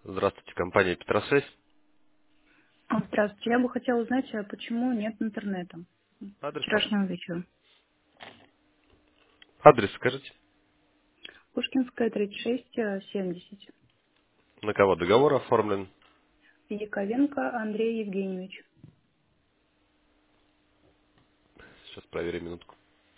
Здравствуйте, компания Петросвязь. Здравствуйте. Я бы хотела узнать, почему нет интернета. Адрес, Вчерашнего пожалуйста. вечера. Адрес скажите. Пушкинская, 36, 70. На кого договор оформлен? Яковенко Андрей Евгеньевич. Сейчас проверим минутку.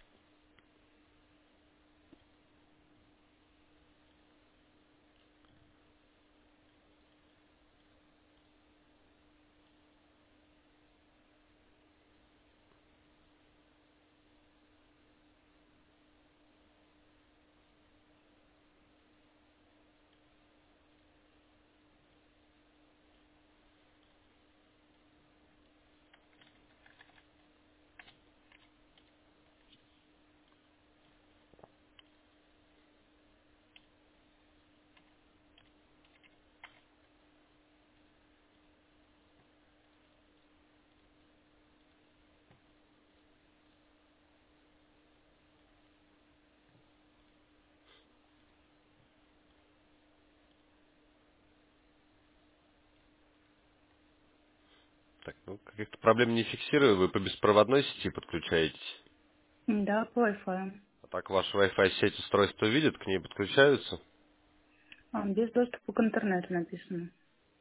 Так, ну, каких-то проблем не фиксирую. Вы по беспроводной сети подключаетесь. Да, по Wi-Fi. А так ваша Wi-Fi сеть устройство видит, к ней подключаются. Без доступа к интернету написано.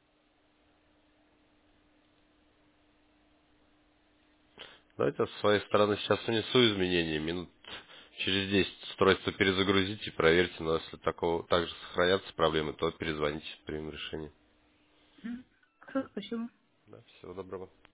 Давайте я со своей стороны сейчас внесу изменения. Минут через 10 устройство перезагрузите и проверьте. Но если также сохранятся проблемы, то перезвоните, примем решение. Хорошо, спасибо. Да, всего доброго.